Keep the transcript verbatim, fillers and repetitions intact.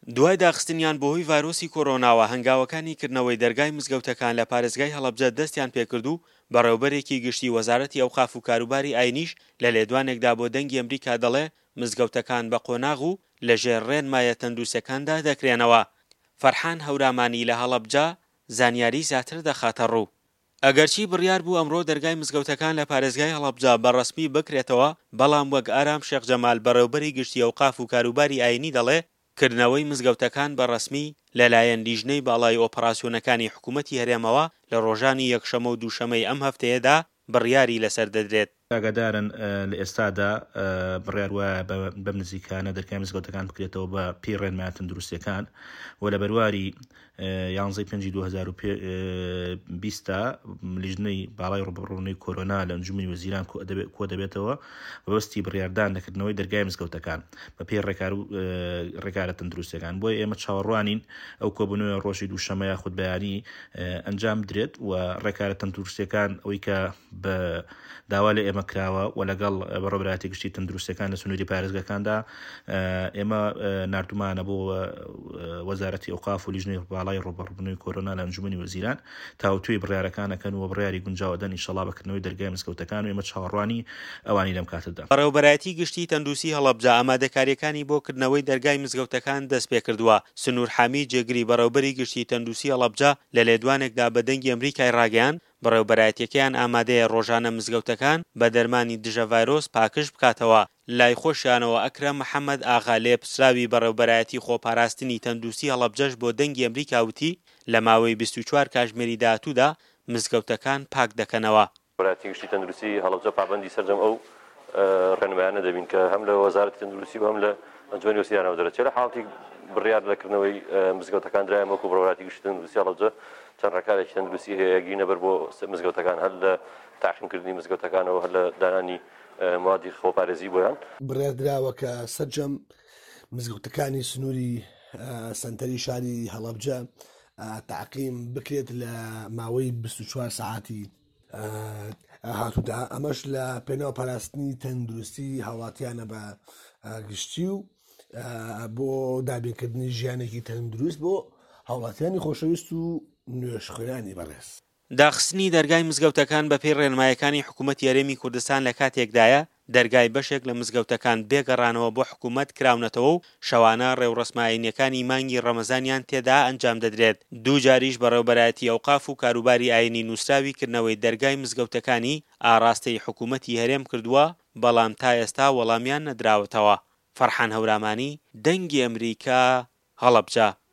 دوای داخستنیان بەهۆی ڤایرۆسی کۆرۆناوە هەنگاوەکانی کردنەوەی دەرگای مزگەوتەکان لە پارێزگای هەڵەبجە دەستیان پێکرد و بەڕێوەبەرێکی گشتی وەزارەتی ئەوقاف و کاروباری ئاینیش لە لێدوانێکدا بۆ دەنگی ئەمریکا دەڵێ مزگەوتەکان بە قۆناغ و لەژێر ڕێنمایە تەندروستەکاندا دەکرێنەوە. فەرحان هەورامانی لە هەڵەبجە زانیاری زیاتر دەخاتە ڕوو. ئەگەرچی بڕیار بوو ئەمڕۆ دەرگای مزگەوتەکان لە پارێزگای هەڵەبجە بەڕەسمی بکرێتەوە، بەڵام وەک ئارام شێخ جەمال بەڕێوەبەری گشتی ئەوقاف و کاروباری ئاینی دەڵێ کردنەوەی مزگەوتەکان بەڕەسمی لەلایەن لیژنەی باڵای ئۆپەراسیۆنەکانی حکوومەتی هەرێمەوە لە ڕۆژانی یەکشەمە و دووشەمەی ئەم هەفتەیەدا بڕیاری لەسەر دەدرێت. ئاگادارن لە ئێستادا بڕیار وایە بەم نزیکانە دەرگای مزگەوتەکان بکرێتەوە بە پێی ڕێنمایە تەندروستیەکان و لە بەرواری یانزەی پێنجی دوو هەزار و بیستە لیژنەی باڵای ڕوبڕوونەی کۆرۆنا لە ئەنجومی وەزیران کۆ دەبێتەوە بەبەستی بڕیاردان لەکردنەوەی دەرگای مزگەوتەکان بە پێی ڕێکارە تەندروستیەکان. بۆیە ئێمە چاوەڕوانین ئەو کۆبوونەوەی ڕۆژی دووشەمە یاخود بەیانی ئەنجام بدرێت و ڕێکارە تەندروستیەکان ئەوەی کە بە داوا لە ئێمە کراوە و لەگەڵ بەڕێوەبەراتی گشتی تەندروستیەکان لە سنووری پارێزگاکاندا ئێمە نردومانە بۆ وەزارەتی ئەوقاف و لیژنەی باڵای ڕوبڕوونەوەی کۆرۆنا لە ئەنجومی وەزیران تاوتوی بڕیارەکانەکەن و بڕیاری گونجاوەدەن ئینشەڵا بەکردنەوەی دەرگای مزگەوتەکان و ئێمە چاوەڕوانی ئەوانی لەم کاتەدا. بەڕێوەبەراتی گشتی تەندروستی هەڵەبجە ئامادەکاریەکانی بۆ کردنەوەی دەرگای مزگەوتەکان دەست پێ کردووە. سنوور حامی جێگری بەڕێوەبەری گشتی تەندروستی هەڵەبجە لە لێدوانێکدا بە دەنگی ئەمریکای ڕاگەیان بەڕێوەبەرایەتیەکەیان ئامادەیە ڕۆژانە مزگەوتەکان بە دەرمانی دژە ڤایرۆس پاکش بکاتەوە. لای خۆشیانەوە ئەکرەم محەممەد ئاغا لێ پسراوی بەڕێوەبەرایەتی خۆپاراستنی تەندروستی هەڵەبجەش بۆ دەنگی ئەمریکا وتی لە ماوەی بیست و چوار کاتژمێری داهاتوودا مزگەوتەکان پاک دەکەنەوە. بەڕێوەبەراتی گشتی تەندروستی هەڵەبجە پابەندی سەرجەم ئەو ڕێنمایانە دەبین کە هەم لە وەزارەتی تەندروستی و هەم لە ئەنجومی وەزیرانەوە دەرەچێت لە حاڵەتی بڕیار لەکردنەوەی مزگەوتەکان درایە وەکو بەڕێوەبەراتی گشتی تەندروستی هەڵەبجە چەند ڕێکارێکی تەندروستی هەیە گرینەبەر بۆ مزگەوتەکان هەر لە تاقیمکردنی مزگەوتەکانەوە هەر لە دانانی موادی خۆپارێزی بۆیان بڕیاردراوە کە سەرجەم مزگەوتەکانی سنووری سەنتەری شاری هەڵەبجە تاقیم بکرێت لە ماوەی بیست و چوار ساعتی هاتوودا. ئەمەش لە پێناو پاراستنی تەندروستی هاوڵاتیانە بە گشتی و بۆ دابینکردنی ژیانێکی تەندروست بۆ هاوڵاتیانی خۆشەویست و نوێشخوێنانی بەڕێز. داخستنی دەرگای مزگەوتەکان بە پێی ڕێنمایەکانی حکوومەتی هەرێمی کوردستان لە کاتێکدایە دەرگای بەشێک لە مزگەوتەکان بێگەڕانەوە بۆ حکوومەت کراونەتەوە و شەوانە ڕێوڕسمایینەکانی مانگی ڕەمەزانیان تێدا ئەنجام دەدرێت. دوو جاریش بەڕێوەبەراتی ئەوقاف و کاروباری ئاینی نووسراوی کردنەوەی دەرگای مزگەوتەکانی ئاراستەی حکوومەتی هەرێم کردووە، بەڵام تا ئێستا وەڵامیان نەدراوەتەوە. فەرحان هەورامانی، دەنگی ئەمریکا، هەڵەبجە.